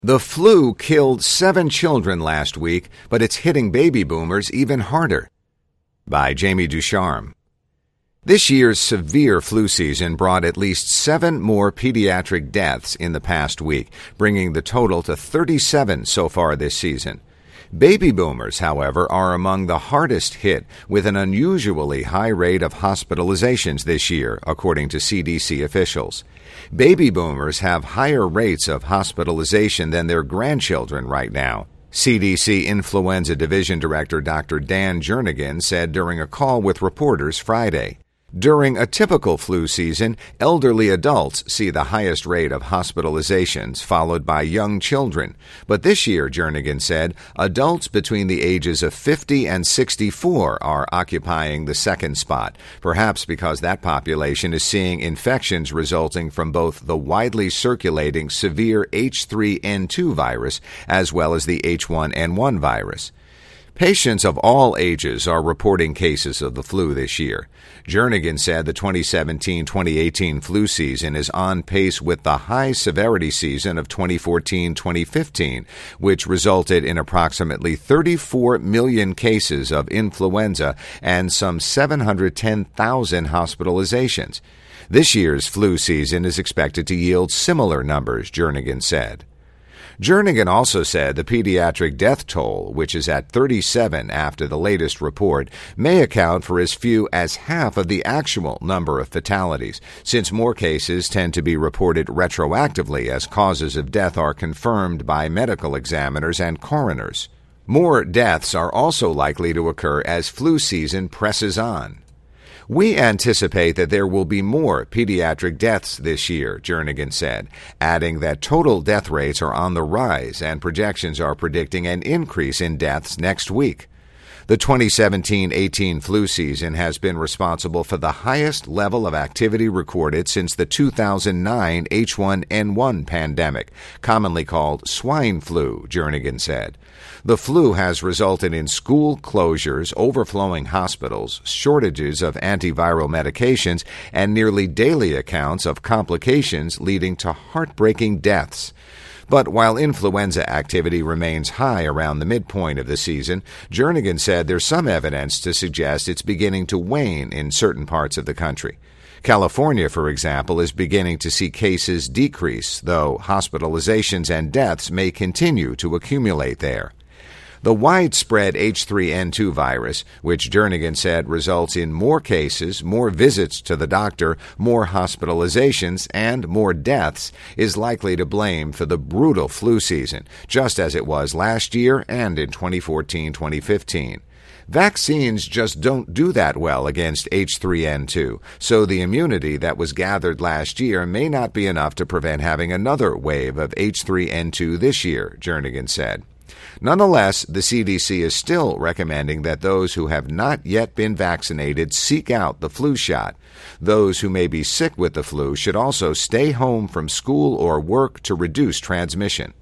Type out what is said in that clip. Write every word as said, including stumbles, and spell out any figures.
The flu killed seven children last week, but it's hitting baby boomers even harder. By Jamie Ducharme. This year's severe flu season brought at least seven more pediatric deaths in the past week, bringing the total to thirty-seven so far this season. Baby boomers, however, are among the hardest hit, with an unusually high rate of hospitalizations this year, according to C D C officials. Baby boomers have higher rates of hospitalization than their grandchildren right now. C D C Influenza Division Director Doctor Dan Jernigan said during a call with reporters Friday. During a typical flu season, elderly adults see the highest rate of hospitalizations, followed by young children. But this year, Jernigan said, adults between the ages of fifty and sixty-four are occupying the second spot, perhaps because that population is seeing infections resulting from both the widely circulating severe H three N two virus as well as the H one N one virus. Patients of all ages are reporting cases of the flu this year. Jernigan said the twenty seventeen twenty eighteen flu season is on pace with the high-severity season of twenty fourteen twenty fifteen, which resulted in approximately thirty-four million cases of influenza and some seven hundred ten thousand hospitalizations. This year's flu season is expected to yield similar numbers, Jernigan said. Jernigan also said the pediatric death toll, which is at thirty-seven after the latest report, may account for as few as half of the actual number of fatalities, since more cases tend to be reported retroactively as causes of death are confirmed by medical examiners and coroners. More deaths are also likely to occur as flu season presses on. We anticipate that there will be more pediatric deaths this year, Jernigan said, adding that total death rates are on the rise and projections are predicting an increase in deaths next week. The twenty seventeen eighteen flu season has been responsible for the highest level of activity recorded since the two thousand nine H one N one pandemic, commonly called swine flu, Jernigan said. The flu has resulted in school closures, overflowing hospitals, shortages of antiviral medications, and nearly daily accounts of complications leading to heartbreaking deaths. But while influenza activity remains high around the midpoint of the season, Jernigan said there's some evidence to suggest it's beginning to wane in certain parts of the country. California, for example, is beginning to see cases decrease, though hospitalizations and deaths may continue to accumulate there. The widespread H three N two virus, which Jernigan said results in more cases, more visits to the doctor, more hospitalizations, and more deaths, is likely to blame for the brutal flu season, just as it was last year and in twenty fourteen twenty fifteen. Vaccines just don't do that well against H three N two, so the immunity that was gathered last year may not be enough to prevent having another wave of H three N two this year, Jernigan said. Nonetheless, the C D C is still recommending that those who have not yet been vaccinated seek out the flu shot. Those who may be sick with the flu should also stay home from school or work to reduce transmission.